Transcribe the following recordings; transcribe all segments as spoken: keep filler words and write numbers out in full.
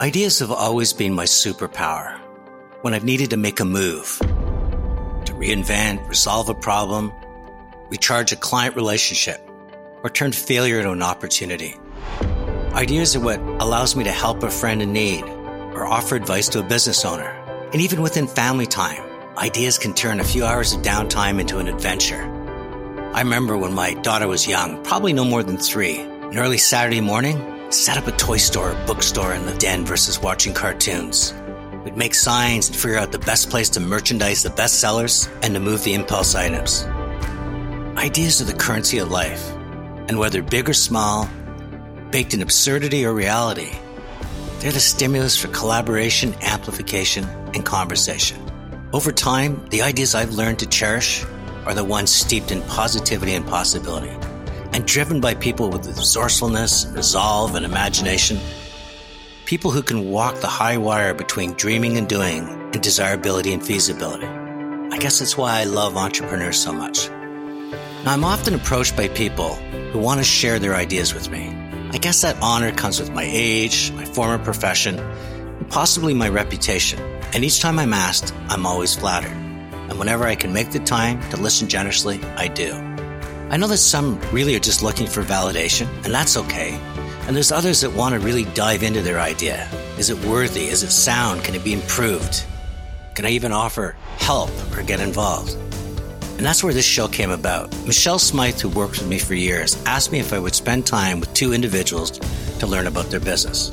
Ideas have always been my superpower. When I've needed to make a move, to reinvent, resolve a problem, recharge a client relationship, or turn failure into an opportunity. Ideas are what allows me to help a friend in need or offer advice to a business owner. And even within family time, ideas can turn a few hours of downtime into an adventure. I remember when my daughter was young, probably no more than three, an early Saturday morning, set up a toy store or bookstore in the den versus watching cartoons. We'd make signs and figure out the best place to merchandise the best sellers and to move the impulse items. Ideas are the currency of life, and whether big or small, baked in absurdity or reality, they're the stimulus for collaboration, amplification, and conversation. Over time, the ideas I've learned to cherish are the ones steeped in positivity and possibility, and driven by people with resourcefulness, resolve, and imagination. People who can walk the high wire between dreaming and doing and desirability and feasibility. I guess that's why I love entrepreneurs so much. Now, I'm often approached by people who want to share their ideas with me. I guess that honor comes with my age, my former profession, and possibly my reputation. And each time I'm asked, I'm always flattered. And whenever I can make the time to listen generously, I do. I know that some really are just looking for validation, and that's okay. And there's others that want to really dive into their idea. Is it worthy? Is it sound? Can it be improved? Can I even offer help or get involved? And that's where this show came about. Michelle Smythe, who worked with me for years, asked me if I would spend time with two individuals to learn about their business.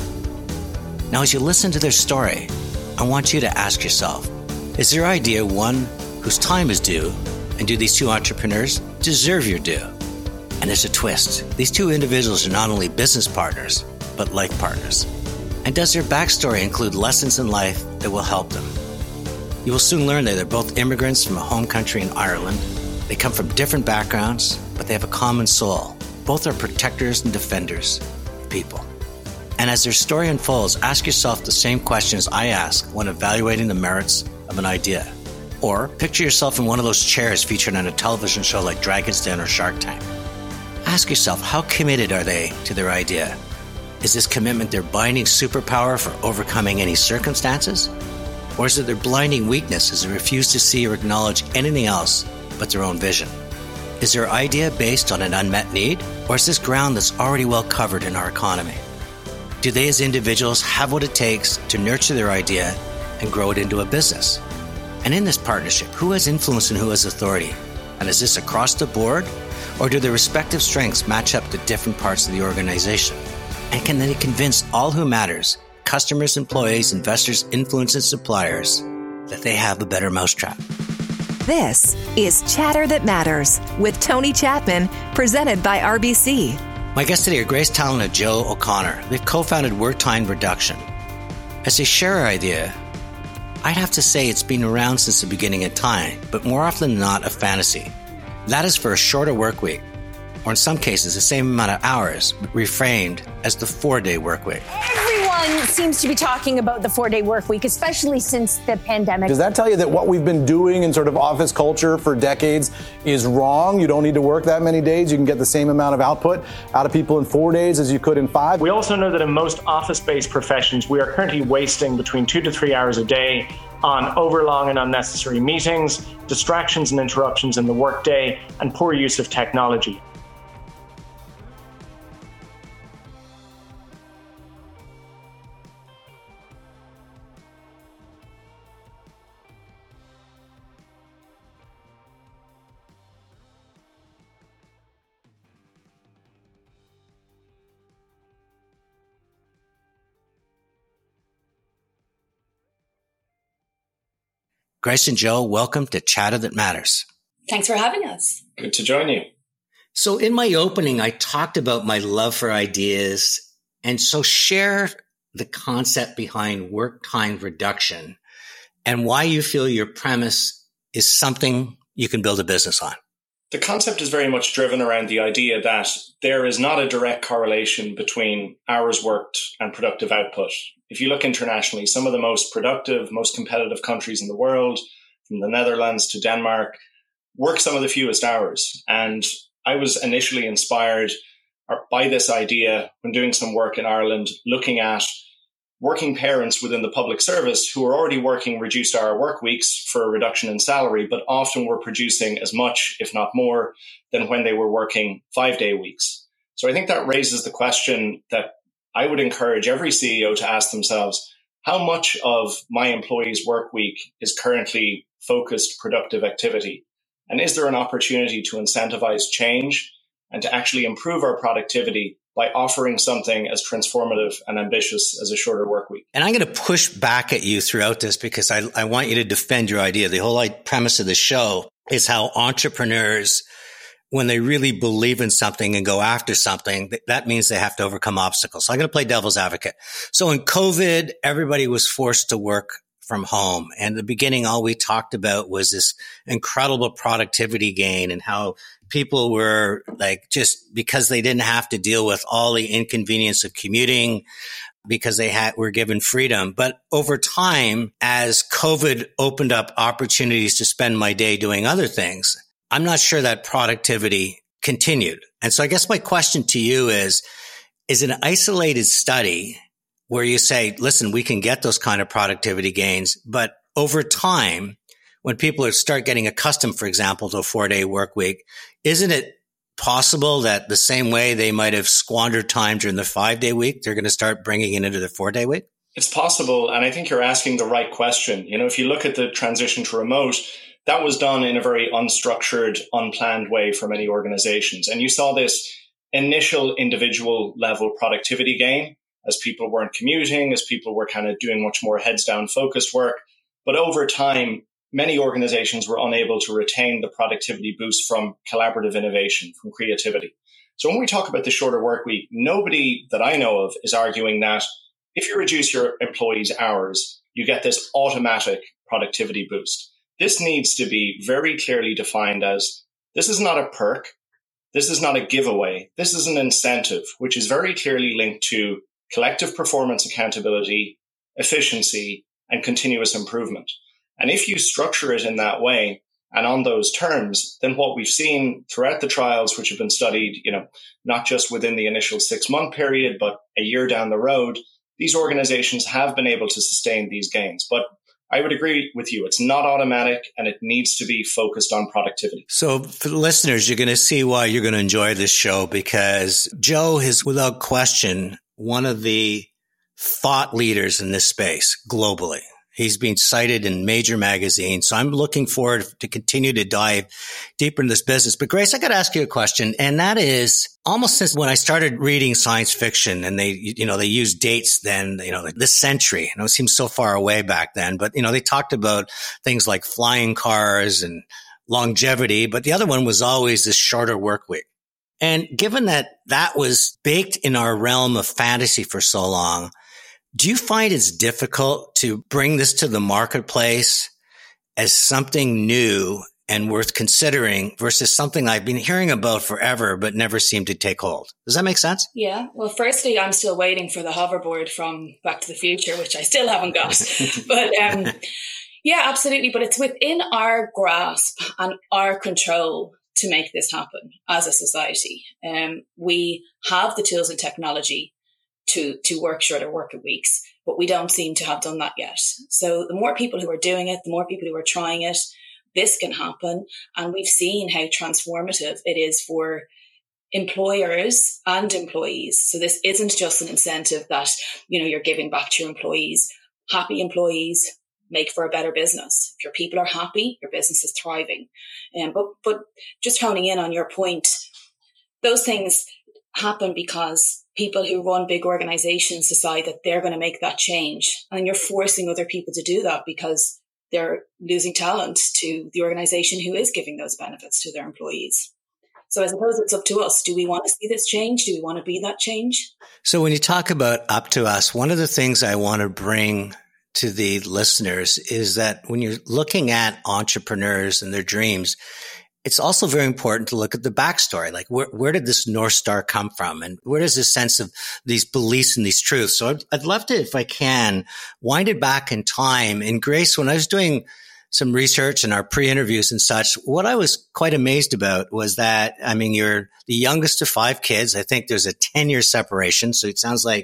Now, as you listen to their story, I want you to ask yourself, is their idea one whose time is due, and do these two entrepreneurs deserve your due? And there's a twist. These two individuals are not only business partners, but life partners. And does their backstory include lessons in life that will help them? You will soon learn that they're both immigrants from a home country in Ireland. They come from different backgrounds, but they have a common soul. Both are protectors and defenders of people. And as their story unfolds, ask yourself the same questions I ask when evaluating the merits of an idea. Or picture yourself in one of those chairs featured on a television show like Dragon's Den or Shark Tank. Ask yourself, how committed are they to their idea? Is this commitment their binding superpower for overcoming any circumstances? Or is it their blinding weakness as they refuse to see or acknowledge anything else but their own vision? Is their idea based on an unmet need? Or is this ground that's already well covered in our economy? Do they as individuals have what it takes to nurture their idea and grow it into a business? And in this partnership, who has influence and who has authority? And is this across the board? Or do their respective strengths match up to different parts of the organization? And can they convince all who matters, customers, employees, investors, influence, and suppliers, that they have a better mousetrap? This is Chatter That Matters with Tony Chapman, presented by R B C. My guests today are Grace Talon and Joe O'Connor. They've co-founded Work Time Reduction. As they share our idea, I'd have to say it's been around since the beginning of time, but more often than not, a fantasy. That is for a shorter work week, or in some cases, the same amount of hours, but reframed as the four-day work week. Everyone seems to be talking about the four-day work week, especially since the pandemic. Does that tell you that what we've been doing in sort of office culture for decades is wrong? You don't need to work that many days. You can get the same amount of output out of people in four days as you could in five. We also know that in most office-based professions, we are currently wasting between two to three hours a day on overlong and unnecessary meetings, distractions and interruptions in the workday, and poor use of technology. Grace and Joe, welcome to Chatter That Matters. Thanks for having us. Good to join you. So in my opening, I talked about my love for ideas. And so share the concept behind work time reduction and why you feel your premise is something you can build a business on. The concept is very much driven around the idea that there is not a direct correlation between hours worked and productive output. If you look internationally, some of the most productive, most competitive countries in the world, from the Netherlands to Denmark, work some of the fewest hours. And I was initially inspired by this idea when doing some work in Ireland, looking at working parents within the public service who are already working reduced hour work weeks for a reduction in salary, but often were producing as much, if not more, than when they were working five day weeks. So I think that raises the question that I would encourage every C E O to ask themselves, how much of my employee's work week is currently focused productive activity? And is there an opportunity to incentivize change and to actually improve our productivity by offering something as transformative and ambitious as a shorter work week? And I'm going to push back at you throughout this because I, I want you to defend your idea. The whole premise of the show is how entrepreneurs, when they really believe in something and go after something, that means they have to overcome obstacles. So I'm going to play devil's advocate. So in COVID, everybody was forced to work from home. And in the beginning, all we talked about was this incredible productivity gain and how people were like, just because they didn't have to deal with all the inconvenience of commuting, because they had, were given freedom. But over time, as COVID opened up opportunities to spend my day doing other things, I'm not sure that productivity continued. And so I guess my question to you is, is an isolated study where you say, listen, we can get those kind of productivity gains, but over time, when people start getting accustomed, for example, to a four-day work week, isn't it possible that the same way they might have squandered time during the five-day week, they're going to start bringing it into the four-day week? It's possible, and I think you're asking the right question. You know, if you look at the transition to remote, that was done in a very unstructured, unplanned way for many organizations. And you saw this initial individual level productivity gain as people weren't commuting, as people were kind of doing much more heads down focused work. But over time, many organizations were unable to retain the productivity boost from collaborative innovation, from creativity. So when we talk about the shorter work week, nobody that I know of is arguing that if you reduce your employees' hours, you get this automatic productivity boost. This needs to be very clearly defined as, this is not a perk. This is not a giveaway. This is an incentive, which is very clearly linked to collective performance accountability, efficiency, and continuous improvement. And if you structure it in that way and on those terms, then what we've seen throughout the trials, which have been studied, you know, not just within the initial six month period, but a year down the road, these organizations have been able to sustain these gains. But I would agree with you. It's not automatic and it needs to be focused on productivity. So for the listeners, you're going to see why you're going to enjoy this show, because Joe is without question one of the thought leaders in this space globally. He's been cited in major magazines. So I'm looking forward to continue to dive deeper into this business. But Grace, I got to ask you a question. And that is, almost since when I started reading science fiction, and they, you know, they used dates then, you know, this century, and it seems so far away back then, but, you know, they talked about things like flying cars and longevity, but the other one was always this shorter work week. And given that that was baked in our realm of fantasy for so long, do you find it's difficult to bring this to the marketplace as something new and worth considering versus something I've been hearing about forever but never seemed to take hold? Does that make sense? Yeah. Well, firstly, I'm still waiting for the hoverboard from Back to the Future, which I still haven't got. But um, yeah, absolutely. But it's within our grasp and our control to make this happen as a society. Um, we have the tools and technology to, to work shorter work weeks, but we don't seem to have done that yet. So the more people who are doing it, the more people who are trying it, this can happen. And we've seen how transformative it is for employers and employees. So this isn't just an incentive that, you know, you're giving back to your employees. Happy employees make for a better business. If your people are happy, your business is thriving. Um, but, but just honing in on your point, those things happen because people who run big organizations decide that they're going to make that change. And you're forcing other people to do that because they're losing talent to the organization who is giving those benefits to their employees. So I suppose it's up to us. Do we want to see this change? Do we want to be that change? So when you talk about up to us, one of the things I want to bring to the listeners is that when you're looking at entrepreneurs and their dreams, it's also very important to look at the backstory. Like, where, where did this North Star come from? And where does this sense of these beliefs and these truths? So I'd, I'd love to, if I can, wind it back in time. And Grace, when I was doing some research and our pre-interviews and such, what I was quite amazed about was that, I mean, you're the youngest of five kids. I think there's a ten year separation. So it sounds like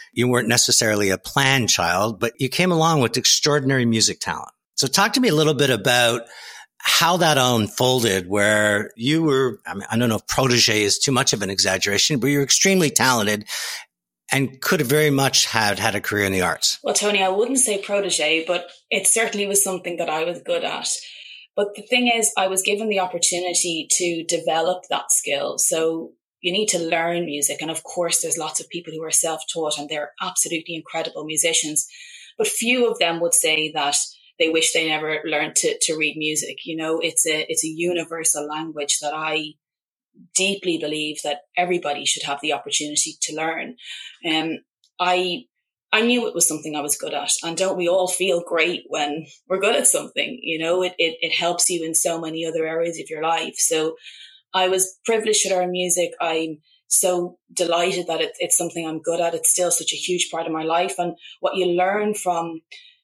You weren't necessarily a planned child, but you came along with extraordinary music talent. So talk to me a little bit about how that unfolded, where you were, I mean, I don't know if protege is too much of an exaggeration, but you're extremely talented and could have very much had had a career in the arts. Well, Tony, I wouldn't say protege, but it certainly was something that I was good at. But the thing is, I was given the opportunity to develop that skill. So you need to learn music. And of course, there's lots of people who are self-taught and they're absolutely incredible musicians. But few of them would say that they wish they never learned to, to read music. You know, it's a, it's a universal language that I deeply believe that everybody should have the opportunity to learn. Um, I, I knew it was something I was good at. And don't we all feel great when we're good at something? You know, it, it, it helps you in so many other areas of your life. So I was privileged to learn music. I'm so delighted that it, it's something I'm good at. It's still such a huge part of my life. And what you learn from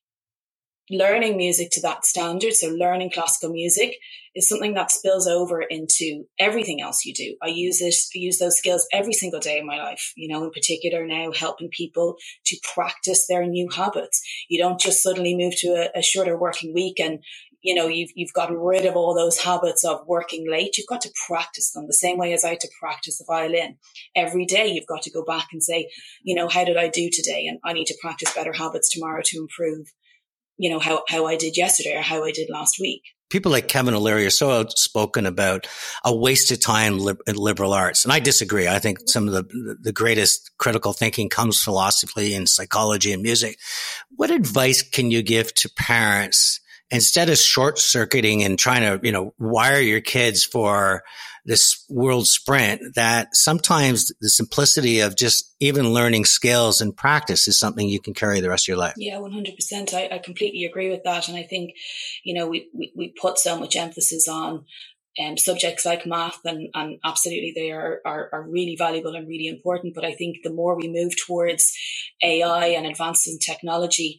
learning music to that standard, so learning classical music, is something that spills over into everything else you do. I use it, I use those skills every single day of my life, you know, in particular now helping people to practice their new habits. You don't just suddenly move to a, a shorter working week and, you know, you've, you've gotten rid of all those habits of working late. You've got to practice them the same way as I had to practice the violin. Every day you've got to go back and say, you know, how did I do today? And I need to practice better habits tomorrow to improve, you know, how, how I did yesterday or how I did last week. People like Kevin O'Leary are so outspoken about a waste of time in liberal arts. And I disagree. I think some of the, the greatest critical thinking comes philosophically in psychology and music. What advice can you give to parents instead of short circuiting and trying to, you know, wire your kids for this world sprint, that sometimes the simplicity of just even learning skills and practice is something you can carry the rest of your life? Yeah, one hundred percent. I, I completely agree with that. And I think, you know, we, we, we put so much emphasis on um, subjects like math and, and absolutely they are, are, are really valuable and really important. But I think the more we move towards A I and advances in technology,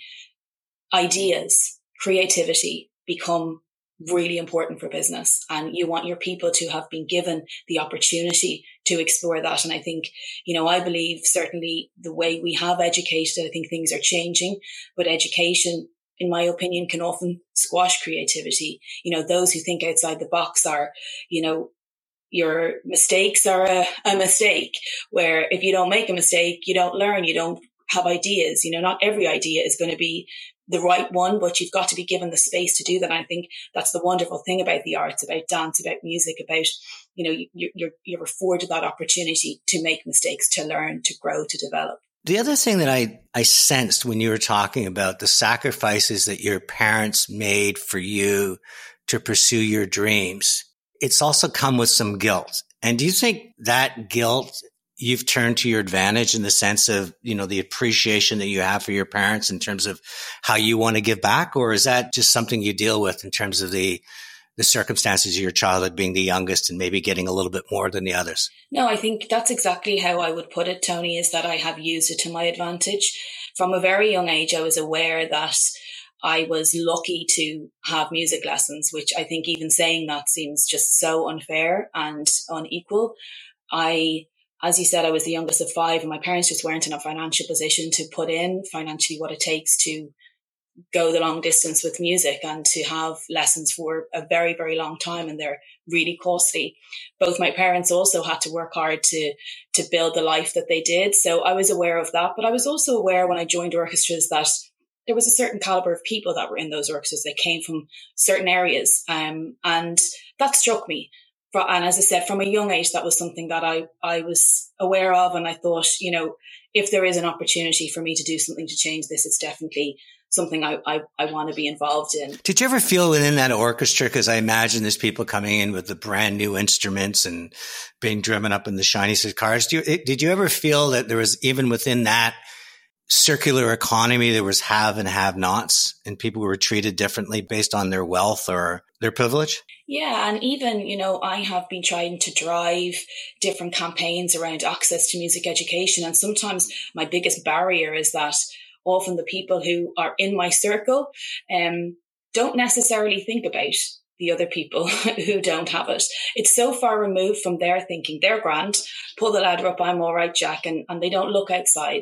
ideas, creativity become really important for business, and you want your people to have been given the opportunity to explore that. And I think, you know, I believe certainly the way we have educated, I think things are changing, but education, in my opinion, can often squash creativity. You know, those who think outside the box are, you know, your mistakes are a, a mistake, where if you don't make a mistake, you don't learn, you don't have ideas. You know, not every idea is going to be the right one, but you've got to be given the space to do that. And I think that's the wonderful thing about the arts, about dance, about music, about, you know, you, you're, you're afforded that opportunity to make mistakes, to learn, to grow, to develop. The other thing that I, I sensed when you were talking about the sacrifices that your parents made for you to pursue your dreams, it's also come with some guilt. And do you think that guilt you've turned to your advantage in the sense of, you know, the appreciation that you have for your parents in terms of how you want to give back? Or is that just something you deal with in terms of the, the circumstances of your childhood being the youngest and maybe getting a little bit more than the others? No, I think that's exactly how I would put it, Tony, is that I have used it to my advantage. From a very young age, I was aware that I was lucky to have music lessons, which I think even saying that seems just so unfair and unequal. I As you said, I was the youngest of five and my parents just weren't in a financial position to put in financially what it takes to go the long distance with music and to have lessons for a very, very long time. And they're really costly. Both my parents also had to work hard to, to build the life that they did. So I was aware of that. But I was also aware when I joined orchestras that there was a certain caliber of people that were in those orchestras that came from certain areas. Um, and that struck me. And as I said, from a young age, that was something that I, I was aware of. And I thought, you know, if there is an opportunity for me to do something to change this, it's definitely something I, I, I want to be involved in. Did you ever feel within that orchestra, because I imagine there's people coming in with the brand new instruments and being driven up in the shiny cars. Do you, did you ever feel that there was, even within that circular economy, there was have and have nots and people were treated differently based on their wealth or their privilege? Yeah. And even, you know, I have been trying to drive different campaigns around access to music education. And sometimes my biggest barrier is that often the people who are in my circle um, don't necessarily think about the other people who don't have it. It's so far removed from their thinking. They're grand, pull the ladder up, I'm all right, Jack, and, and they don't look outside.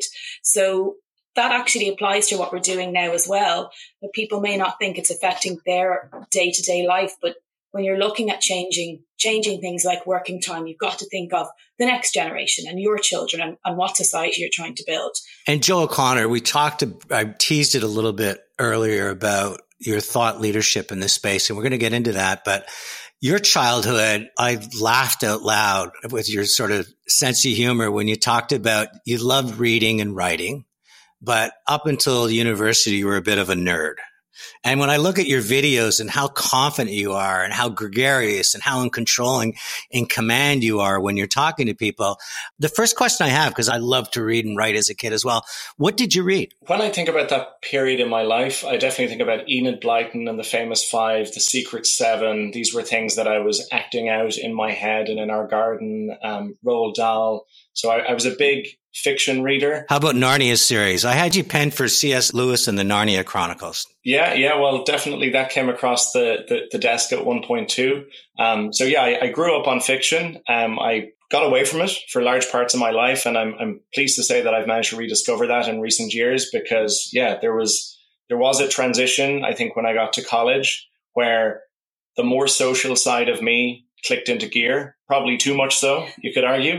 So that actually applies to what we're doing now as well. But people may not think it's affecting their day-to-day life, but when you're looking at changing changing things like working time, you've got to think of the next generation and your children and, and what society you're trying to build. And Joe O'Connor, we talked, I teased it a little bit earlier about your thought leadership in this space, and we're going to get into that. But your childhood, I laughed out loud with your sort of sense of humor when you talked about you loved reading and writing, but up until university, you were a bit of a nerd. And when I look at your videos and how confident you are and how gregarious and how in controlling, in command you are when you're talking to people, the first question I have, because I loved to read and write as a kid as well, what did you read? When I think about that period in my life, I definitely think about Enid Blyton and the Famous Five, The Secret Seven. These were things that I was acting out in my head and in our garden, um, Roald Dahl. So I, I was a big fiction reader. How about Narnia series? I had you penned for C S Lewis and the Narnia Chronicles. Yeah, yeah, well, definitely that came across the, the, the desk at one point too. Um, so yeah, I, I grew up on fiction. Um, I got away from it for large parts of my life, and I'm, I'm pleased to say that I've managed to rediscover that in recent years because, yeah, there was there was a transition, I think, when I got to college where the more social side of me clicked into gear, probably too much so, you could argue.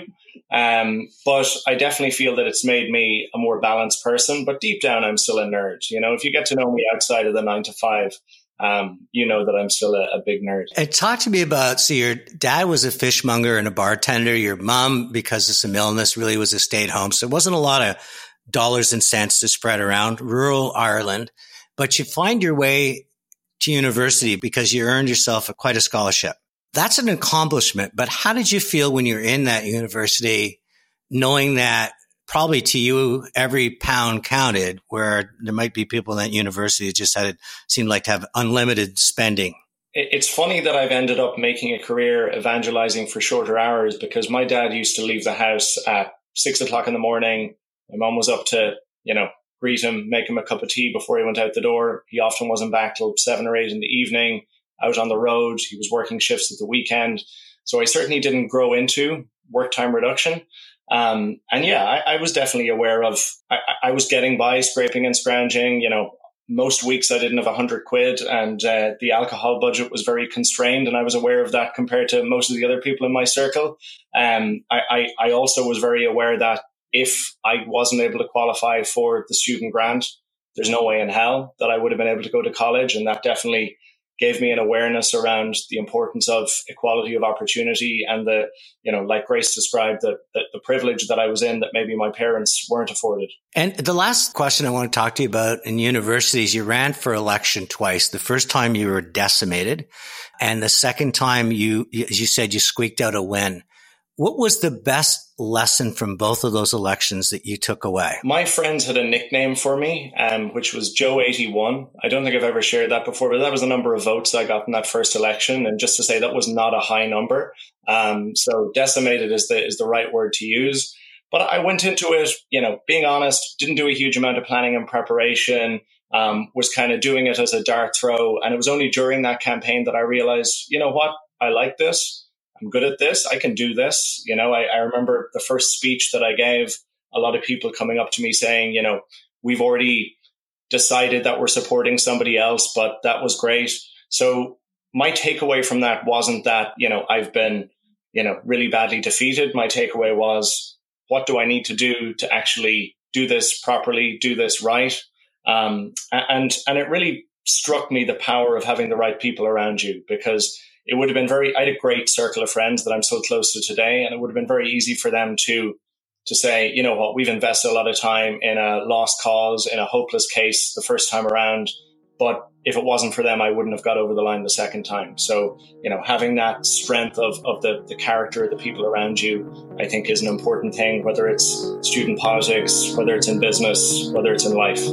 Um, but I definitely feel that it's made me a more balanced person. But deep down, I'm still a nerd. You know, if you get to know me outside of the nine to five, um, you know that I'm still a, a big nerd. And talk to me about, so your dad was a fishmonger and a bartender. Your mom, because of some illness, really was a stay-at-home. So it wasn't a lot of dollars and cents to spread around, rural Ireland. But you find your way to university because you earned yourself a, quite a scholarship. That's an accomplishment, but how did you feel when you're in that university, knowing that probably to you, every pound counted, where there might be people in that university that just had it seemed like to have unlimited spending? It's funny that I've ended up making a career evangelizing for shorter hours because my dad used to leave the house at six o'clock in the morning. My mom was up to, you know, greet him, make him a cup of tea before he went out the door. He often wasn't back till seven or eight in the evening. Out on the road. He was working shifts at the weekend. So I certainly didn't grow into work time reduction. Um, and yeah, I, I was definitely aware of, I, I was getting by scraping and scrounging. You know, most weeks I didn't have a hundred quid and uh, the alcohol budget was very constrained. And I was aware of that compared to most of the other people in my circle. Um, I, I, I also was very aware that if I wasn't able to qualify for the student grant, there's no way in hell that I would have been able to go to college. And that definitely gave me an awareness around the importance of equality of opportunity and the, you know, like Grace described, the, the, the privilege that I was in that maybe my parents weren't afforded. And the last question I want to talk to you about in universities, you ran for election twice. The first time you were decimated and the second time you, as you said, you squeaked out a win. What was the best lesson from both of those elections that you took away? My friends had a nickname for me, um, which was Joe eighty-one. I don't think I've ever shared that before, but that was the number of votes I got in that first election. And just to say that was not a high number. Um, so decimated is the, is the right word to use. But I went into it, you know, being honest, didn't do a huge amount of planning and preparation, um, was kind of doing it as a dart throw. And it was only during that campaign that I realized, you know what, I like this. I'm good at this. I can do this. You know, I, I remember the first speech that I gave, a lot of people coming up to me saying, you know, we've already decided that we're supporting somebody else, but that was great. So my takeaway from that wasn't that, you know, I've been, you know, really badly defeated. My takeaway was, what do I need to do to actually do this properly, do this right? Um, and, and it really struck me the power of having the right people around you, because it would have been very, I had a great circle of friends that I'm so close to today. And it would have been very easy for them to, to say, you know what, we've invested a lot of time in a lost cause, in a hopeless case the first time around. But if it wasn't for them, I wouldn't have got over the line the second time. So, you know, having that strength of, of the, the character of the people around you, I think is an important thing, whether it's student politics, whether it's in business, whether it's in life.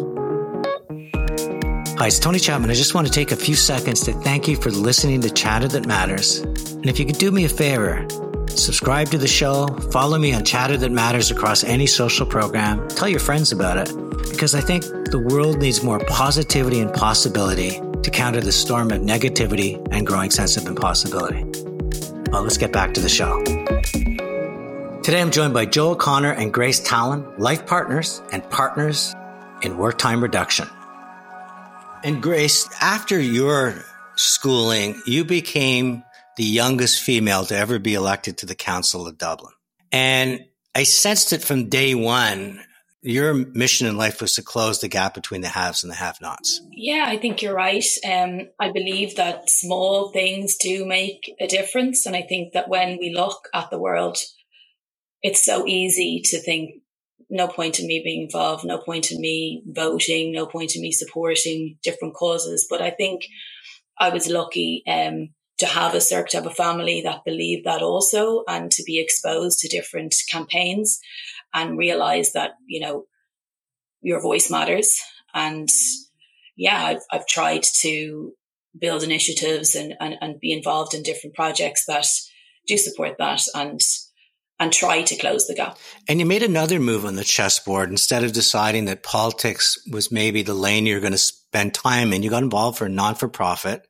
Hi, it's Tony Chapman. I just want to take a few seconds to thank you for listening to Chatter That Matters. And if you could do me a favor, subscribe to the show, follow me on Chatter That Matters across any social program, tell your friends about it, because I think the world needs more positivity and possibility, to counter the storm of negativity and growing sense of impossibility. Well, let's get back to the show. Today, I'm joined by Joe O'Connor and Grace Tallon, life partners and partners in work time reduction. And Grace, after your schooling, you became the youngest female to ever be elected to the Council of Dublin. And I sensed it from day one. Your mission in life was to close the gap between the haves and the have-nots. Yeah, I think you're right. Um, I believe that small things do make a difference. And I think that when we look at the world, it's so easy to think, no point in me being involved, no point in me voting, no point in me supporting different causes. But I think I was lucky um, to have a circle, to have a family that believed that also, and to be exposed to different campaigns and realize that, you know, your voice matters. And yeah, I've, I've tried to build initiatives and, and, and be involved in different projects that do support that and and try to close the gap. And you made another move on the chessboard. Instead of deciding that politics was maybe the lane you're going to spend time in, you got involved for a non-for-profit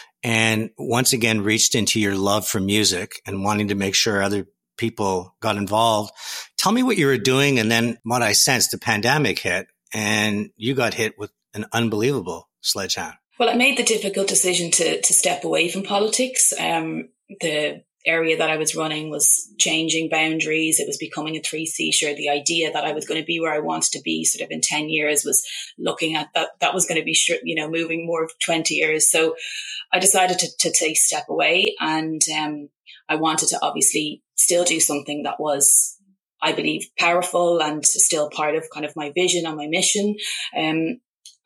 and once again reached into your love for music and wanting to make sure other people got involved. Tell me what you were doing. And then what I sensed, the pandemic hit and you got hit with an unbelievable sledgehammer. Well, I made the difficult decision to to step away from politics. Um, the area that I was running was changing boundaries. It was becoming a three-seater. The idea that I was going to be where I wanted to be sort of in ten years was looking at that. That was going to be, you know, moving more of twenty years. So I decided to, to take a step away and um, I wanted to obviously still do something that was, I believe, powerful and still part of kind of my vision and my mission. Um,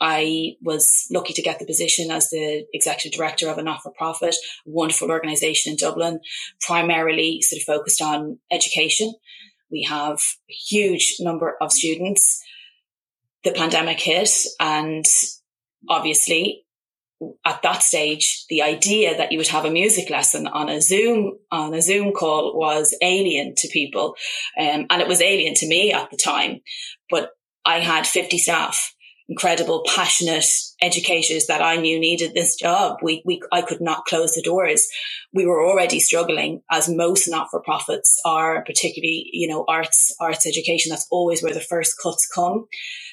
I was lucky to get the position as the executive director of a not-for-profit, wonderful organisation in Dublin, primarily sort of focused on education. We have a huge number of students. The pandemic hit and obviously at that stage, the idea that you would have a music lesson on a Zoom, on a Zoom call was alien to people. Um, and it was alien to me at the time, but I had fifty staff. Incredible, passionate educators that I knew needed this job. We, we, I could not close the doors. We were already struggling, as most not-for-profits are, particularly, you know, arts, arts education. That's always where the first cuts come.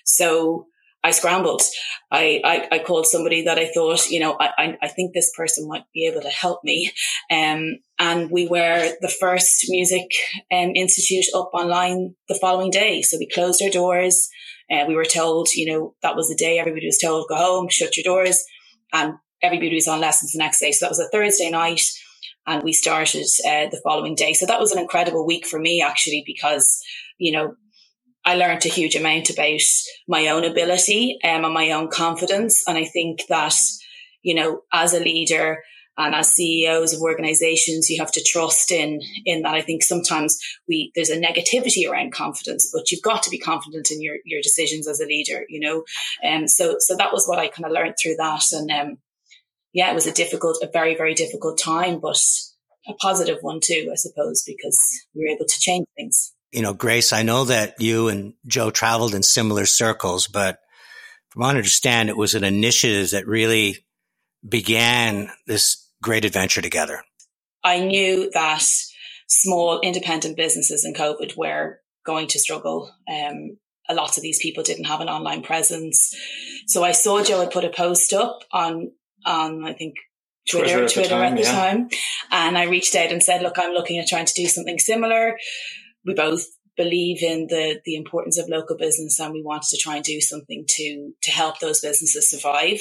So I scrambled. I, I, I called somebody that I thought, you know, I, I think this person might be able to help me. Um, and we were the first music um, institute up online the following day. So we closed our doors. Uh, we were told, you know, that was the day everybody was told, go home, shut your doors. And everybody was on lessons the next day. So that was a Thursday night. And we started uh, the following day. So that was an incredible week for me, actually, because, you know, I learned a huge amount about my own ability um, and my own confidence. And I think that, you know, as a leader and as C E Os of organizations, you have to trust in, in that. I think sometimes we, there's a negativity around confidence, but you've got to be confident in your, your decisions as a leader, you know? And um, so, so that was what I kind of learned through that. And, um, yeah, it was a difficult, a very, very difficult time, but a positive one too, I suppose, because we were able to change things. You know, Grace, I know that you and Joe traveled in similar circles, but from what I understand, it was an initiative that really began this great adventure together. I knew that small independent businesses in COVID were going to struggle. Um, a lot of these people didn't have an online presence. So I saw Joe had put a post up on, on I think, Twitter, Twitter at Twitter the time, at the yeah. time. And I reached out and said, look, I'm looking at trying to do something similar. We both believe in the, the importance of local business and we wanted to try and do something to, to help those businesses survive.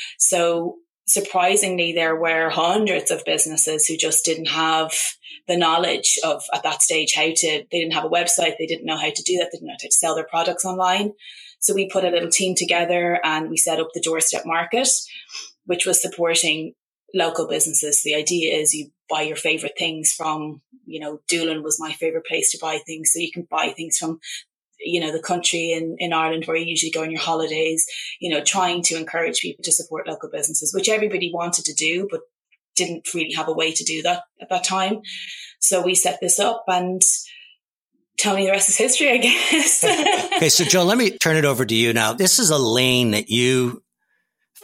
So surprisingly, there were hundreds of businesses who just didn't have the knowledge of, at that stage, how to, they didn't have a website, they didn't know how to do that, they didn't know how to sell their products online. So we put a little team together and we set up the Doorstep Market, which was supporting local businesses. The idea is you buy your favorite things from, you know, Doolin was my favorite place to buy things. So you can buy things from, you know, the country in, in Ireland where you usually go on your holidays, you know, trying to encourage people to support local businesses, which everybody wanted to do, but didn't really have a way to do that at that time. So we set this up and Tony, the rest is history, I guess. Okay. So Joe, let me turn it over to you now. This is a lane that you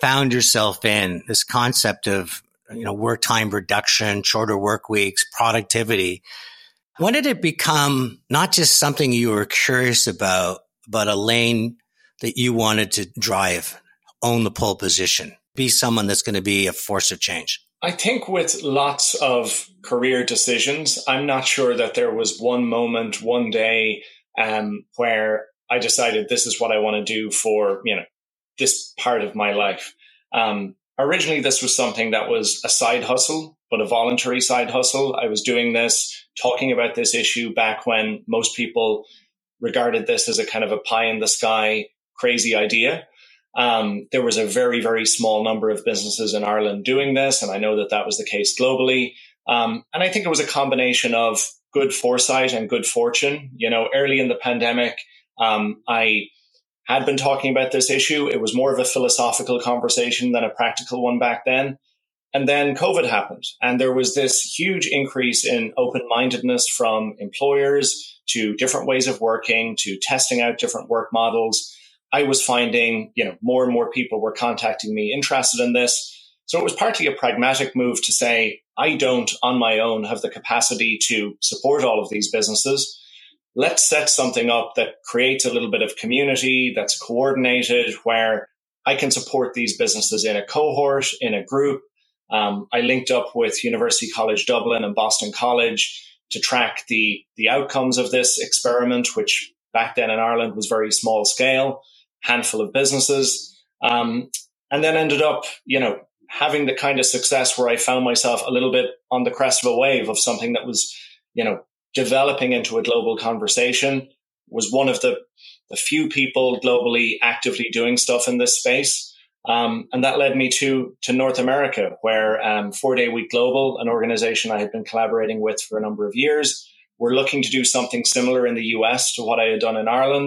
found yourself in, this concept of, you know, work time reduction, shorter work weeks, productivity. When did it become not just something you were curious about, but a lane that you wanted to drive, own the pole position, be someone that's going to be a force of change? I think with lots of career decisions, I'm not sure that there was one moment, one day um, where I decided this is what I want to do for, you know, this part of my life. Um, originally, this was something that was a side hustle, but a voluntary side hustle. I was doing this, talking about this issue back when most people regarded this as a kind of a pie in the sky, crazy idea. Um, there was a very, very small number of businesses in Ireland doing this, and I know that that was the case globally. Um, and I think it was a combination of good foresight and good fortune. You know, early in the pandemic, um, I had been talking about this issue. It was more of a philosophical conversation than a practical one back then. And then COVID happened, and there was this huge increase in open-mindedness from employers to different ways of working, to testing out different work models. I was finding, you know, more and more people were contacting me interested in this. So it was partly a pragmatic move to say, I don't on my own have the capacity to support all of these businesses. Let's set something up that creates a little bit of community, that's coordinated, where I can support these businesses in a cohort, in a group. Um, I linked up with University College Dublin and Boston College to track the, the outcomes of this experiment, which back then in Ireland was very small scale. Handful of businesses, um, and then ended up, you know, having the kind of success where I found myself a little bit on the crest of a wave of something that was, you know, developing into a global conversation. Was one of the, the few people globally actively doing stuff in this space. Um, and that led me to, to North America, where um, Four Day Week Global, an organization I had been collaborating with for a number of years, were looking to do something similar in the U S to what I had done in Ireland.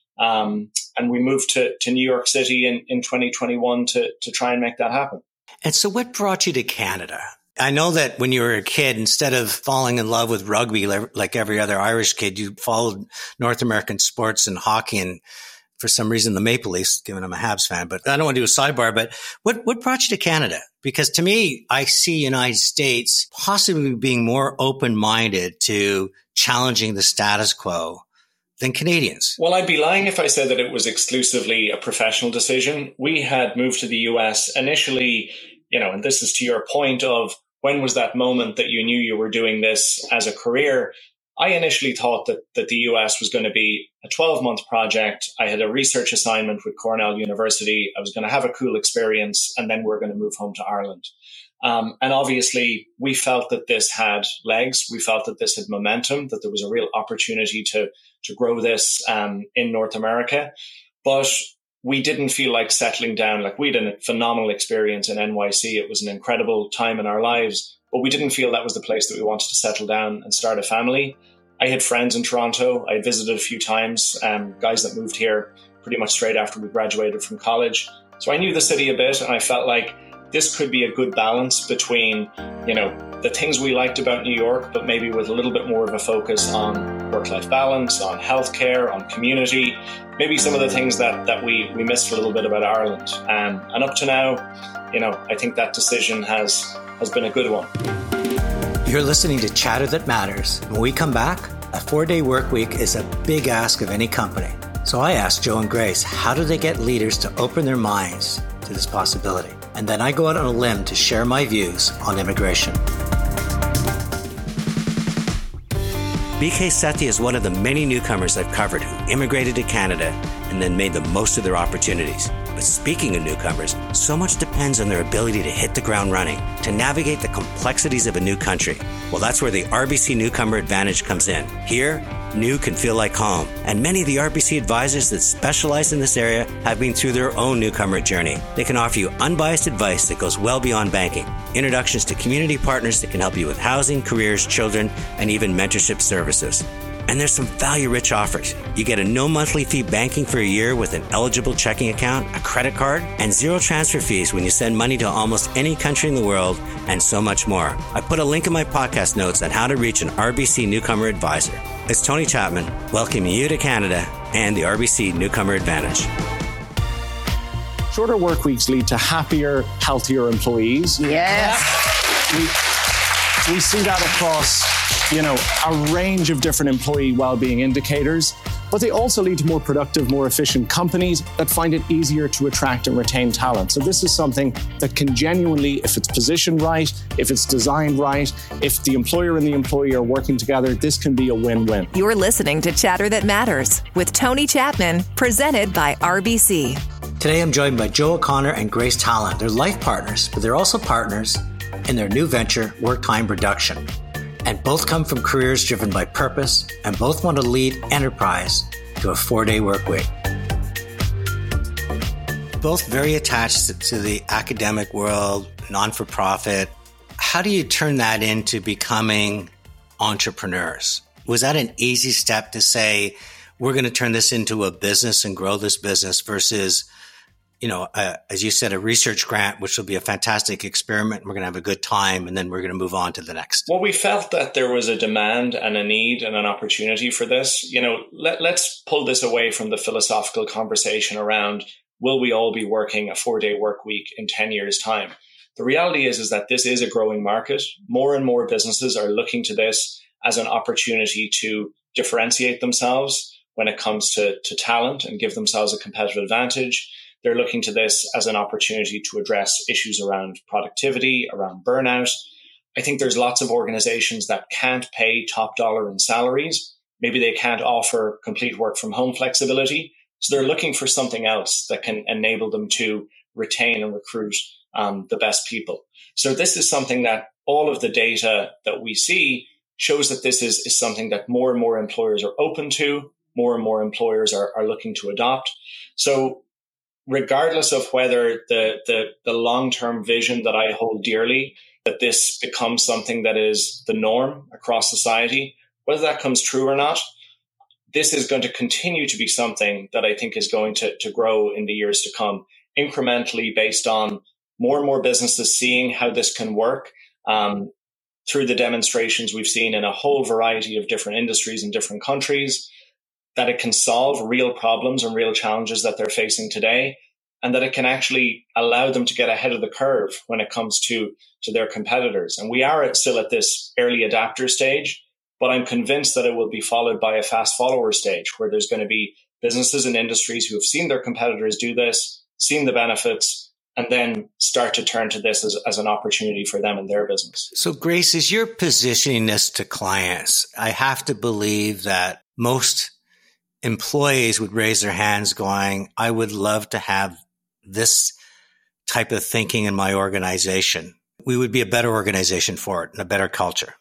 Um, and we moved to, to New York City in, in twenty twenty-one to, to try and make that happen. And so what brought you to Canada? I know that when you were a kid, instead of falling in love with rugby like every other Irish kid, you followed North American sports and hockey, and for some reason the Maple Leafs, given I'm a Habs fan. But I don't want to do a sidebar, but what, what brought you to Canada? Because to me, I see United States possibly being more open-minded to challenging the status quo than Canadians. Well, I'd be lying if I said that it was exclusively a professional decision. We had moved to the U S initially, you know, and this is to your point of when was that moment that you knew you were doing this as a career? I initially thought that, that the U S was going to be a twelve-month project. I had a research assignment with Cornell University. I was going to have a cool experience, and then we we're going to move home to Ireland. Um, and obviously, we felt that this had legs. We felt that this had momentum, that there was a real opportunity to to grow this um, in North America. But we didn't feel like settling down. Like, we had a phenomenal experience in N Y C. It was an incredible time in our lives, but we didn't feel that was the place that we wanted to settle down and start a family. I had friends in Toronto. I had visited a few times, um, guys that moved here pretty much straight after we graduated from college. So I knew the city a bit, and I felt like this could be a good balance between, you know, the things we liked about New York, but maybe with a little bit more of a focus on work-life balance, on healthcare, on community, maybe some of the things that, that we, we missed a little bit about Ireland. Um, and up to now, you know, I think that decision has, has been a good one. You're listening to Chatter That Matters. When we come back, a four-day work week is a big ask of any company. So I asked Joe and Grace, how do they get leaders to open their minds to this possibility? And then I go out on a limb to share my views on immigration. B K Sethi is one of the many newcomers I've covered who immigrated to Canada and then made the most of their opportunities. But speaking of newcomers, so much depends on their ability to hit the ground running, to navigate the complexities of a new country. Well, that's where the R B C Newcomer Advantage comes in. Here, new can feel like home. And many of the R B C advisors that specialize in this area have been through their own newcomer journey. They can offer you unbiased advice that goes well beyond banking, introductions to community partners that can help you with housing, careers, children, and even mentorship services. And there's some value-rich offers. You get a no monthly fee banking for a year with an eligible checking account, a credit card, and zero transfer fees when you send money to almost any country in the world, and so much more. I put a link in my podcast notes on how to reach an R B C Newcomer Advisor. It's Tony Chapman, welcoming you to Canada and the R B C Newcomer Advantage. Shorter work weeks lead to happier, healthier employees. Yes. We, we see that across, you know, a range of different employee well-being indicators, but they also lead to more productive, more efficient companies that find it easier to attract and retain talent. So this is something that can genuinely, if it's positioned right, if it's designed right, if the employer and the employee are working together, this can be a win-win. You're listening to Chatter That Matters with Tony Chapman, presented by R B C. Today I'm joined by Joe O'Connor and Grace Talon. They're life partners, but they're also partners in their new venture, Work Time Reduction. And both come from careers driven by purpose, and both want to lead enterprise to a four-day work week. Both very attached to the academic world, non-for-profit. How do you turn that into becoming entrepreneurs? Was that an easy step to say, we're going to turn this into a business and grow this business versus, you know, uh, as you said, a research grant, which will be a fantastic experiment. We're going to have a good time, and then we're going to move on to the next. Well, we felt that there was a demand and a need and an opportunity for this. You know, let, let's pull this away from the philosophical conversation around, will we all be working a four-day work week in ten years' time? The reality is, is that this is a growing market. More and more businesses are looking to this as an opportunity to differentiate themselves when it comes to, to talent and give themselves a competitive advantage. They're looking to this as an opportunity to address issues around productivity, around burnout. I think there's lots of organizations that can't pay top dollar in salaries. Maybe they can't offer complete work from home flexibility. So they're looking for something else that can enable them to retain and recruit um, the best people. So this is something that all of the data that we see shows that this is, is something that more and more employers are open to, more and more employers are, are looking to adopt. So regardless of whether the, the, the long-term vision that I hold dearly, that this becomes something that is the norm across society, whether that comes true or not, this is going to continue to be something that I think is going to, to grow in the years to come, incrementally based on more and more businesses seeing how this can work um, through the demonstrations we've seen in a whole variety of different industries in different countries, that it can solve real problems and real challenges that they're facing today, and that it can actually allow them to get ahead of the curve when it comes to, to their competitors. And we are at, still at this early adapter stage, but I'm convinced that it will be followed by a fast follower stage where there's going to be businesses and industries who have seen their competitors do this, seen the benefits, and then start to turn to this as, as an opportunity for them and their business. So Grace, as you're positioning this to clients, I have to believe that most employees would raise their hands going, I would love to have this type of thinking in my organization. We would be a better organization for it and a better culture.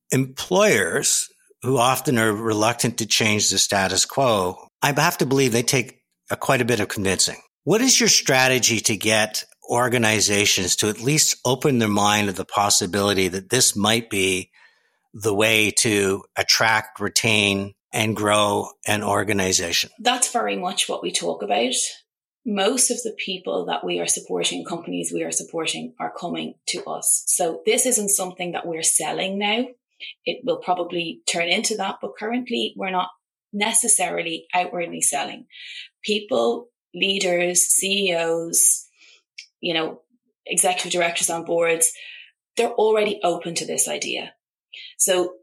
Employers who often are reluctant to change the status quo, I have to believe they take a, quite a bit of convincing. What is your strategy to get organizations to at least open their mind to the possibility that this might be the way to attract, retain, and grow an organization? That's very much what we talk about. Most of the people that we are supporting, companies we are supporting, are coming to us. So this isn't something that we're selling now. It will probably turn into that, but currently we're not necessarily outwardly selling. People, leaders, C E Os, you know, executive directors on boards, they're already open to this idea. So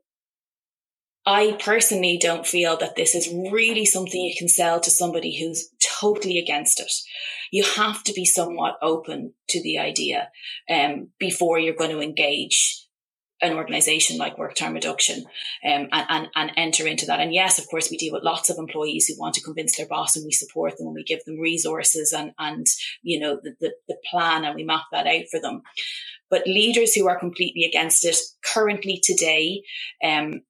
I personally don't feel that this is really something you can sell to somebody who's totally against it. You have to be somewhat open to the idea um, before you're going to engage an organization like Work Time Reduction um, and, and, and enter into that. And yes, of course, we deal with lots of employees who want to convince their boss, and we support them and we give them resources and, and you know, the, the, the plan, and we map that out for them. But leaders who are completely against it currently today, um,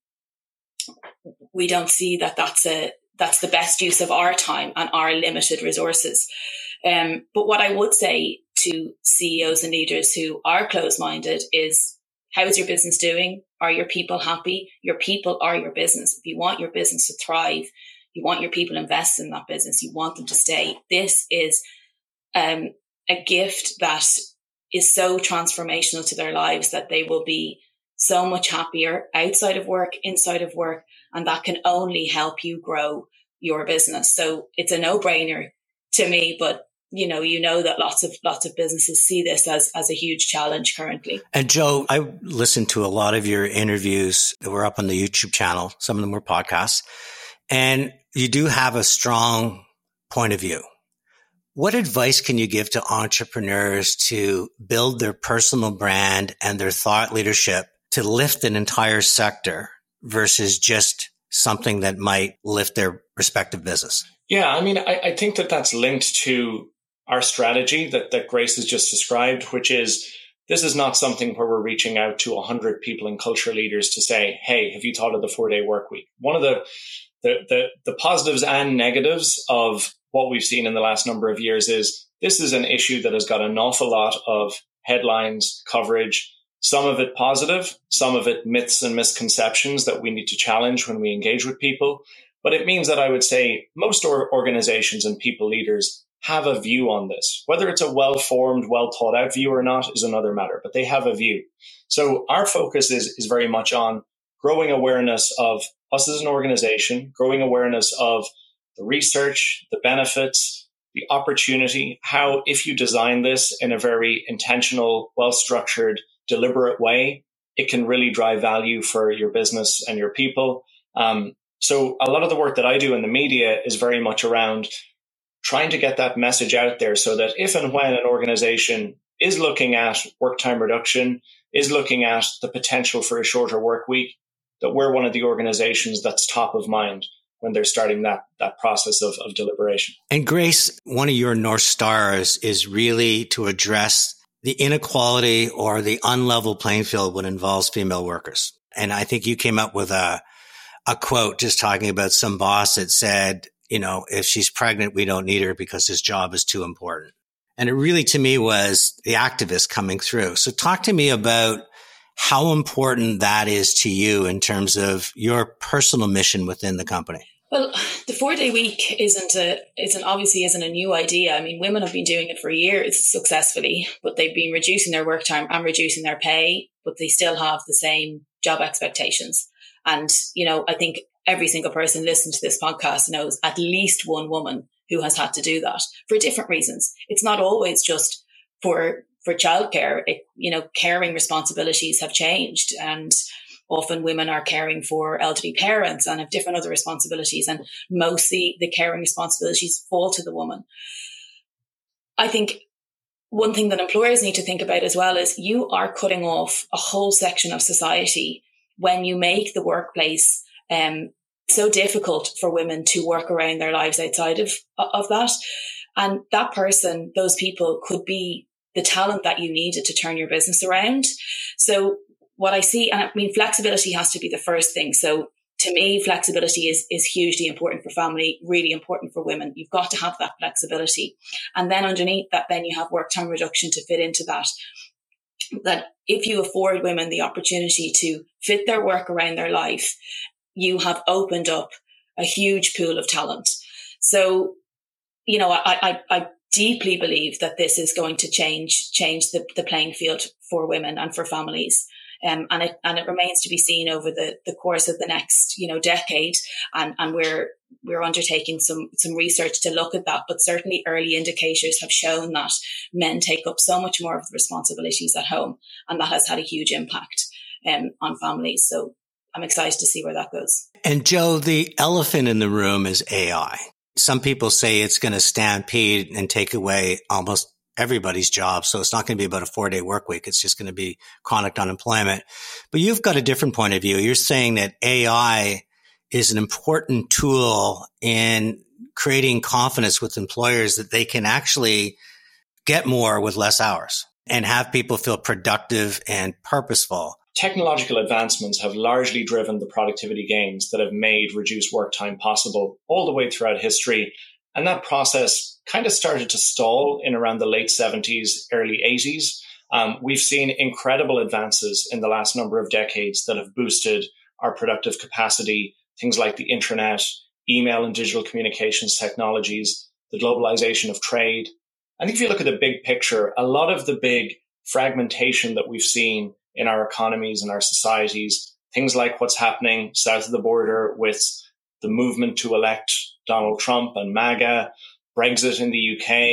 we don't see that that's a that's the best use of our time and our limited resources. Um, but what I would say to C E Os and leaders who are closed-minded is, how is your business doing? Are your people happy? Your people are your business. If you want your business to thrive, you want your people invested in that business, you want them to stay. This is um, a gift that is so transformational to their lives that they will be so much happier outside of work, inside of work, and that can only help you grow your business. So it's a no-brainer to me, but you know, you know that lots of lots of businesses see this as as a huge challenge currently. And Joe, I listened to a lot of your interviews that were up on the YouTube channel. Some of them were podcasts, and you do have a strong point of view. What advice can you give to entrepreneurs to build their personal brand and their thought leadership to lift an entire sector versus just something that might lift their respective business? Yeah, I mean, I, I think that that's linked to our strategy that, that Grace has just described, which is this is not something where we're reaching out to one hundred people and culture leaders to say, hey, have you thought of the four-day work week? One of the, the, the, the positives and negatives of what we've seen in the last number of years is this is an issue that has got an awful lot of headlines, coverage, some of it positive, some of it myths and misconceptions that we need to challenge when we engage with people. But it means that I would say most organizations and people leaders have a view on this. Whether it's a well-formed, well-thought-out view or not is another matter, but they have a view. So our focus is, is very much on growing awareness of us as an organization, growing awareness of the research, the benefits, the opportunity, how if you design this in a very intentional, well-structured, deliberate way, it can really drive value for your business and your people. Um, so a lot of the work that I do in the media is very much around trying to get that message out there so that if and when an organization is looking at work time reduction, is looking at the potential for a shorter work week, that we're one of the organizations that's top of mind when they're starting that that process of, of deliberation. And Grace, one of your North Stars is really to address the inequality or the unlevel playing field when it involves female workers. And I think you came up with a a quote just talking about some boss that said, you know, if she's pregnant, we don't need her because his job is too important. And it really, to me, was the activist coming through. So talk to me about how important that is to you in terms of your personal mission within the company. Well, the four-day week isn't a, isn't obviously isn't a new idea. I mean, women have been doing it for years successfully, but they've been reducing their work time and reducing their pay, but they still have the same job expectations. And, you know, I think every single person listening to this podcast knows at least one woman who has had to do that for different reasons. It's not always just for, for childcare. It, you know, caring responsibilities have changed, and often women are caring for elderly parents and have different other responsibilities. And mostly the caring responsibilities fall to the woman. I think one thing that employers need to think about as well is you are cutting off a whole section of society when you make the workplace um, so difficult for women to work around their lives outside of, of that. And that person, those people could be the talent that you needed to turn your business around. So what I see, and I mean, flexibility has to be the first thing. So to me, flexibility is, is hugely important for family, really important for women. You've got to have that flexibility. And then underneath that, then you have work time reduction to fit into that. That if you afford women the opportunity to fit their work around their life, you have opened up a huge pool of talent. So, you know, I, I, I deeply believe that this is going to change, change the, the playing field for women and for families. Um, and it, and it remains to be seen over the, the course of the next, you know, decade. And, and we're, we're undertaking some, some research to look at that. But certainly early indicators have shown that men take up so much more of the responsibilities at home. And that has had a huge impact, um, on families. So I'm excited to see where that goes. And Joe, the elephant in the room is A I. Some people say it's going to stampede and take away almost everybody's job. So it's not going to be about a four-day work week. It's just going to be chronic unemployment. But you've got a different point of view. You're saying that A I is an important tool in creating confidence with employers that they can actually get more with less hours and have people feel productive and purposeful. Technological advancements have largely driven the productivity gains that have made reduced work time possible all the way throughout history. And that process kind of started to stall in around the late seventies, early eighties. Um, we've seen incredible advances in the last number of decades that have boosted our productive capacity, things like the intranet, email and digital communications technologies, the globalization of trade. I think if you look at the big picture, a lot of the big fragmentation that we've seen in our economies and our societies, things like what's happening south of the border with the movement to elect Donald Trump and MAGA, Brexit in the U K,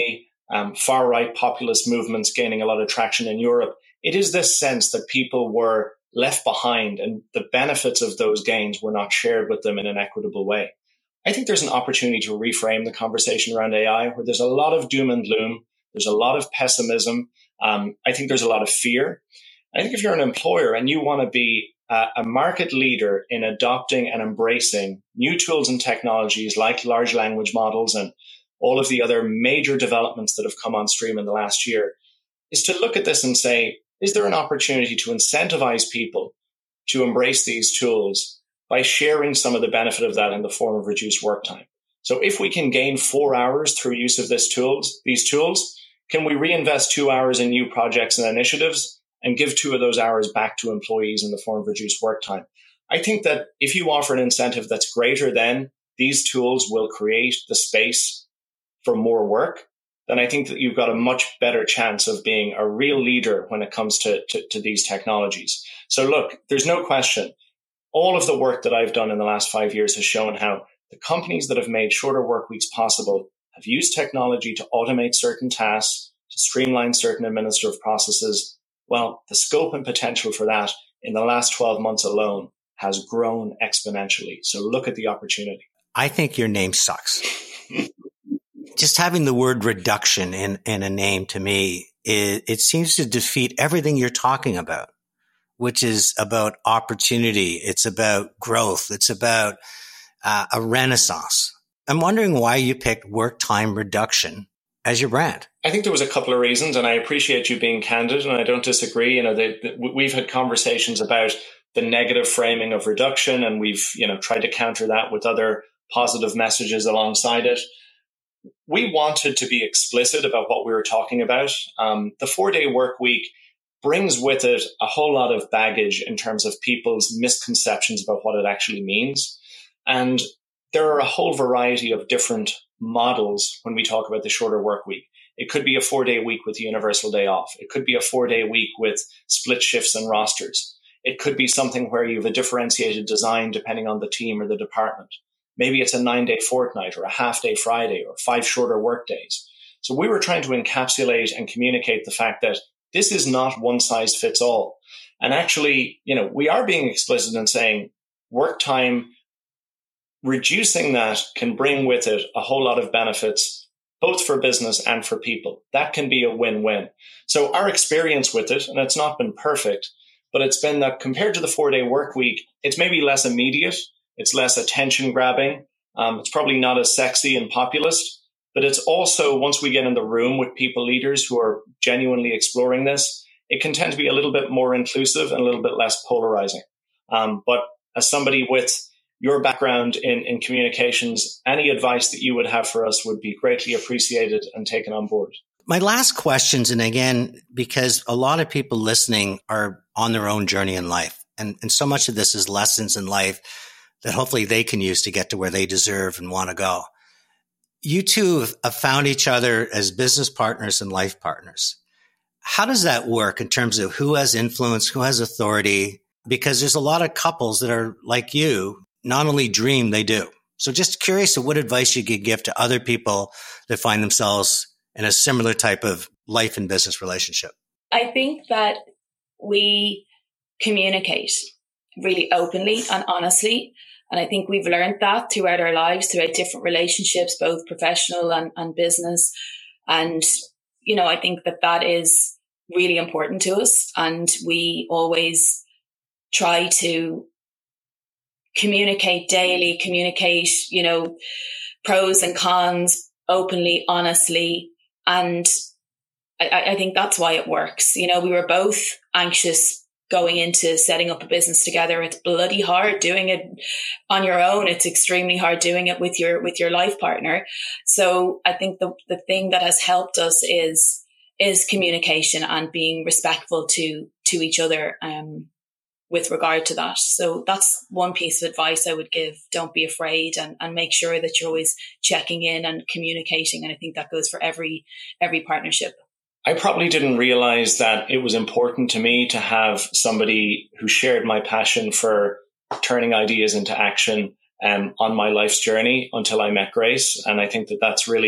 um, far-right populist movements gaining a lot of traction in Europe, it is this sense that people were left behind and the benefits of those gains were not shared with them in an equitable way. I think there's an opportunity to reframe the conversation around A I, where there's a lot of doom and gloom. There's a lot of pessimism. Um, I think there's a lot of fear. I think if you're an employer and you want to be a, a market leader in adopting and embracing new tools and technologies like large language models and all of the other major developments that have come on stream in the last year, is to look at this and say, is there an opportunity to incentivize people to embrace these tools by sharing some of the benefit of that in the form of reduced work time? So if we can gain four hours through use of this tools, these tools, can we reinvest two hours in new projects and initiatives and give two of those hours back to employees in the form of reduced work time? I think that if you offer an incentive that's greater than these tools will create the space for more work, then I think that you've got a much better chance of being a real leader when it comes to, to, to these technologies. So look, there's no question. All of the work that I've done in the last five years has shown how the companies that have made shorter work weeks possible have used technology to automate certain tasks, to streamline certain administrative processes. Well, the scope and potential for that in the last twelve months alone has grown exponentially. So look at the opportunity. I think your name sucks. Just having the word reduction in, in a name to me, it, it seems to defeat everything you're talking about, which is about opportunity. It's about growth. It's about uh, a renaissance. I'm wondering why you picked work time reduction as your brand. I think there was a couple of reasons, and I appreciate you being candid, and I don't disagree. You know, they, they, we've had conversations about the negative framing of reduction, and we've, you know, tried to counter that with other positive messages alongside it. We wanted to be explicit about what we were talking about. Um, the four-day work week brings with it a whole lot of baggage in terms of people's misconceptions about what it actually means. And there are a whole variety of different models when we talk about the shorter work week. It could be a four-day week with a universal day off. It could be a four-day week with split shifts and rosters. It could be something where you have a differentiated design depending on the team or the department. Maybe it's a nine-day fortnight or a half-day Friday or five shorter work days. So we were trying to encapsulate and communicate the fact that this is not one size fits all. And actually, you know, we are being explicit in saying work time, reducing that can bring with it a whole lot of benefits, both for business and for people. That can be a win-win. So our experience with it, and it's not been perfect, but it's been that compared to the four-day work week, it's maybe less immediate. It's less attention grabbing. Um, it's probably not as sexy and populist, but it's also, once we get in the room with people leaders who are genuinely exploring this, it can tend to be a little bit more inclusive and a little bit less polarizing. Um, but as somebody with your background in, in communications, any advice that you would have for us would be greatly appreciated and taken on board. My last questions, and again, because a lot of people listening are on their own journey in life, and, and so much of this is lessons in life that hopefully they can use to get to where they deserve and want to go. You two have found each other as business partners and life partners. How does that work in terms of who has influence, who has authority? Because there's a lot of couples that are like you, not only dream, they do. So just curious of what advice you could give to other people that find themselves in a similar type of life and business relationship. I think that we communicate really openly and honestly. And I think we've learned that throughout our lives, throughout different relationships, both professional and, and business. And, you know, I think that that is really important to us. And we always try to communicate daily, communicate, you know, pros and cons openly, honestly. And I, I think that's why it works. You know, we were both anxious going into setting up a business together. It's bloody hard doing it on your own. It's extremely hard doing it with your, with your life partner. So I think the, the thing that has helped us is, is communication and being respectful to, to each other, um, with regard to that. So that's one piece of advice I would give. Don't be afraid and, and make sure that you're always checking in and communicating. And I think that goes for every, every partnership. I probably didn't realize that it was important to me to have somebody who shared my passion for turning ideas into action um, on my life's journey until I met Grace. And I think that that's really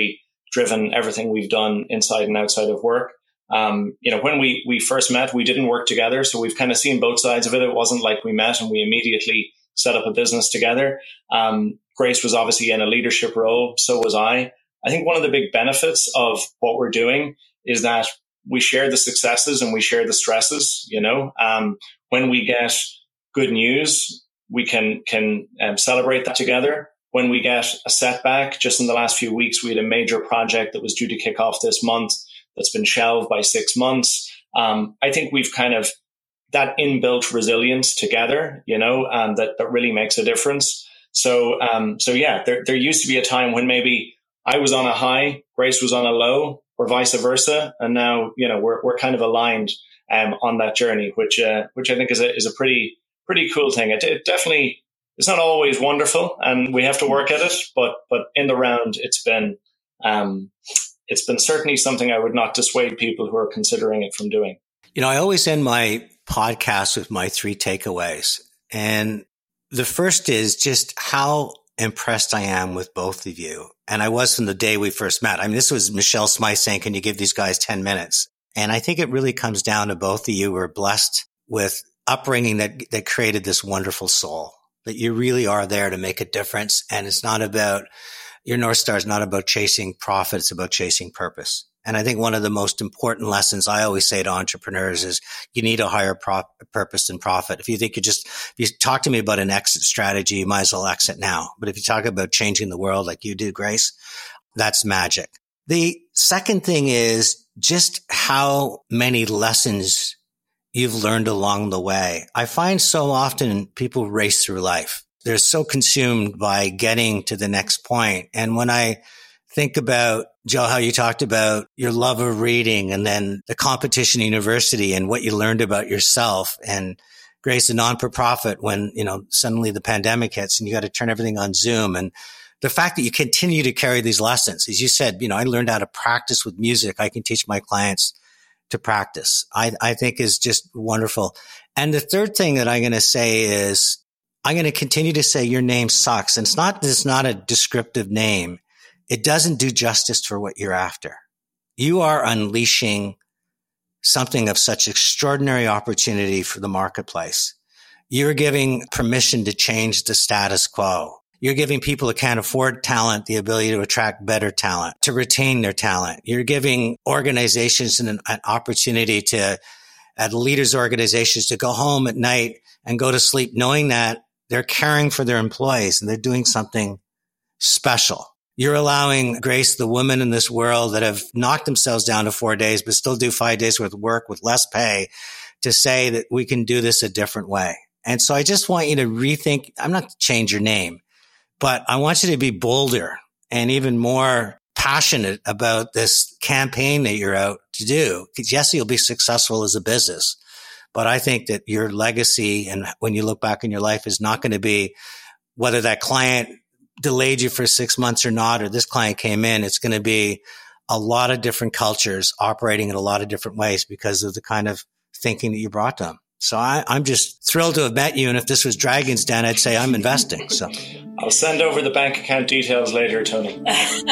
driven everything we've done inside and outside of work. Um, you know, when we, we first met, we didn't work together. So we've kind of seen both sides of it. It wasn't like we met and we immediately set up a business together. Um, Grace was obviously in a leadership role. So was I. I think one of the big benefits of what we're doing is that we share the successes and we share the stresses. You know, um, when we get good news, we can, can um, celebrate that together. When we get a setback, just in the last few weeks, we had a major project that was due to kick off this month that's been shelved by six months. Um, I think we've kind of that inbuilt resilience together, you know, um, that, that really makes a difference. So, um, so yeah, there, there used to be a time when maybe I was on a high, Grace was on a low, or vice versa. And now, you know, we're, we're kind of aligned, um, on that journey, which, uh, which I think is a, is a pretty, pretty cool thing. It, it definitely, it's not always wonderful and we have to work at it, but, but in the round, it's been, um, it's been certainly something I would not dissuade people who are considering it from doing. You know, I always end my podcast with my three takeaways. And the first is just how impressed I am with both of you. And I was from the day we first met. I mean, this was Michelle Smythe saying, can you give these guys ten minutes? And I think it really comes down to both of you were blessed with upbringing that, that created this wonderful soul, that you really are there to make a difference. And it's not about, your North Star is not about chasing profit. It's about chasing purpose. And I think one of the most important lessons I always say to entrepreneurs is you need a higher pro- purpose than profit. If you think you just, if you talk to me about an exit strategy, you might as well exit now. But if you talk about changing the world like you do, Grace, that's magic. The second thing is just how many lessons you've learned along the way. I find so often people race through life. They're so consumed by getting to the next point. And when I think about, Joe, how you talked about your love of reading and then the competition university and what you learned about yourself, and Grace, the non-for-profit when, you know, suddenly the pandemic hits and you got to turn everything on Zoom, and the fact that you continue to carry these lessons. As you said, you know, I learned how to practice with music. I can teach my clients to practice. I, I think is just wonderful. And the third thing that I'm going to say is I'm going to continue to say your name sucks. And it's not, it's not a descriptive name. It doesn't do justice for what you're after. You are unleashing something of such extraordinary opportunity for the marketplace. You're giving permission to change the status quo. You're giving people who can't afford talent the ability to attract better talent, to retain their talent. You're giving organizations an, an opportunity to, at leaders' organizations, to go home at night and go to sleep knowing that they're caring for their employees and they're doing something special. You're allowing, Grace, the women in this world that have knocked themselves down to four days, but still do five days worth of work with less pay, to say that we can do this a different way. And so I just want you to rethink. I'm not to change your name, but I want you to be bolder and even more passionate about this campaign that you're out to do. Because yes, you'll be successful as a business, but I think that your legacy, and when you look back in your life, is not going to be whether that client delayed you for six months or not, or this client came in. It's going to be a lot of different cultures operating in a lot of different ways because of the kind of thinking that you brought to them. So I, I'm just thrilled to have met you. And if this was Dragon's Den, I'd say I'm investing. So I'll send over the bank account details later, Tony.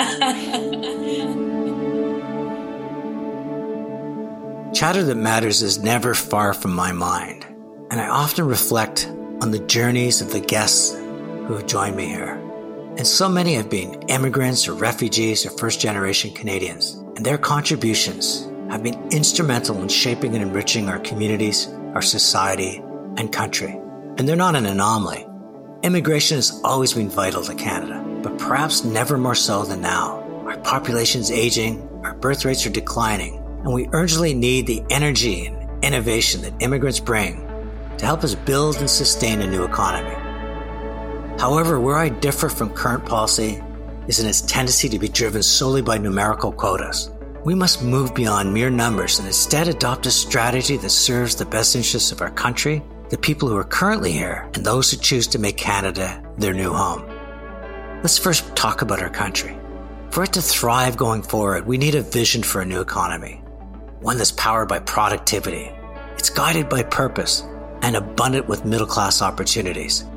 Chatter That Matters is never far from my mind. And I often reflect on the journeys of the guests who have joined me here. And so many have been immigrants or refugees or first-generation Canadians. And their contributions have been instrumental in shaping and enriching our communities, our society, and country. And they're not an anomaly. Immigration has always been vital to Canada, but perhaps never more so than now. Our population is aging, our birth rates are declining, and we urgently need the energy and innovation that immigrants bring to help us build and sustain a new economy. However, where I differ from current policy is in its tendency to be driven solely by numerical quotas. We must move beyond mere numbers and instead adopt a strategy that serves the best interests of our country, the people who are currently here, and those who choose to make Canada their new home. Let's first talk about our country. For it to thrive going forward, we need a vision for a new economy, one that's powered by productivity. It's guided by purpose and abundant with middle-class opportunities.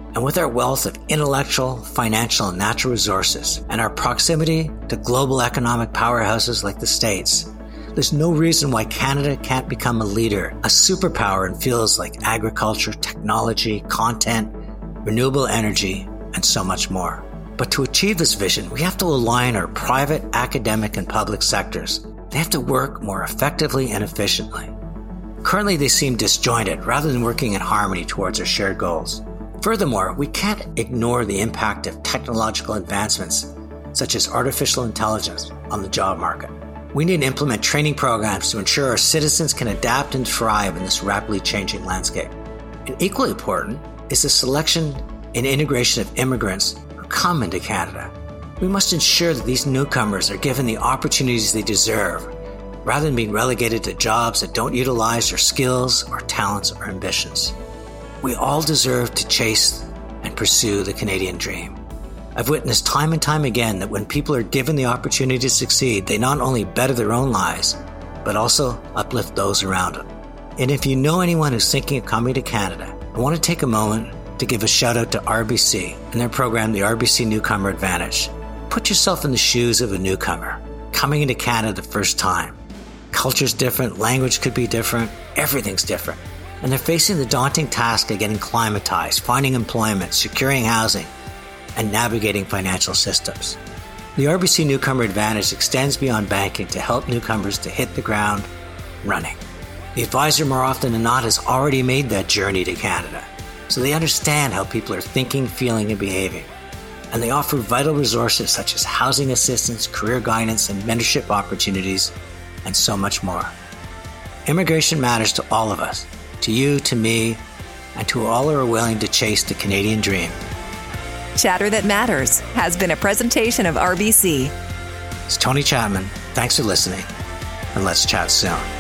And with our wealth of intellectual, financial, and natural resources, and our proximity to global economic powerhouses like the States, there's no reason why Canada can't become a leader, a superpower in fields like agriculture, technology, content, renewable energy, and so much more. But to achieve this vision, we have to align our private, academic, and public sectors. They have to work more effectively and efficiently. Currently, they seem disjointed rather than working in harmony towards our shared goals. Furthermore, we can't ignore the impact of technological advancements, such as artificial intelligence, on the job market. We need to implement training programs to ensure our citizens can adapt and thrive in this rapidly changing landscape. And equally important is the selection and integration of immigrants who come into Canada. We must ensure that these newcomers are given the opportunities they deserve, rather than being relegated to jobs that don't utilize their skills or talents or ambitions. We all deserve to chase and pursue the Canadian dream. I've witnessed time and time again that when people are given the opportunity to succeed, they not only better their own lives, but also uplift those around them. And if you know anyone who's thinking of coming to Canada, I want to take a moment to give a shout out to R B C and their program, the R B C Newcomer Advantage. Put yourself in the shoes of a newcomer coming into Canada the first time. Culture's different, language could be different, everything's different. And they're facing the daunting task of getting climatized, finding employment, securing housing, and navigating financial systems. The R B C Newcomer Advantage extends beyond banking to help newcomers to hit the ground running. The advisor, more often than not, has already made that journey to Canada, so they understand how people are thinking, feeling, and behaving. And they offer vital resources such as housing assistance, career guidance, and mentorship opportunities, and so much more. Immigration matters to all of us, to you, to me, and to all who are willing to chase the Canadian dream. Chatter That Matters has been a presentation of R B C. It's Tony Chapman. Thanks for listening, and let's chat soon.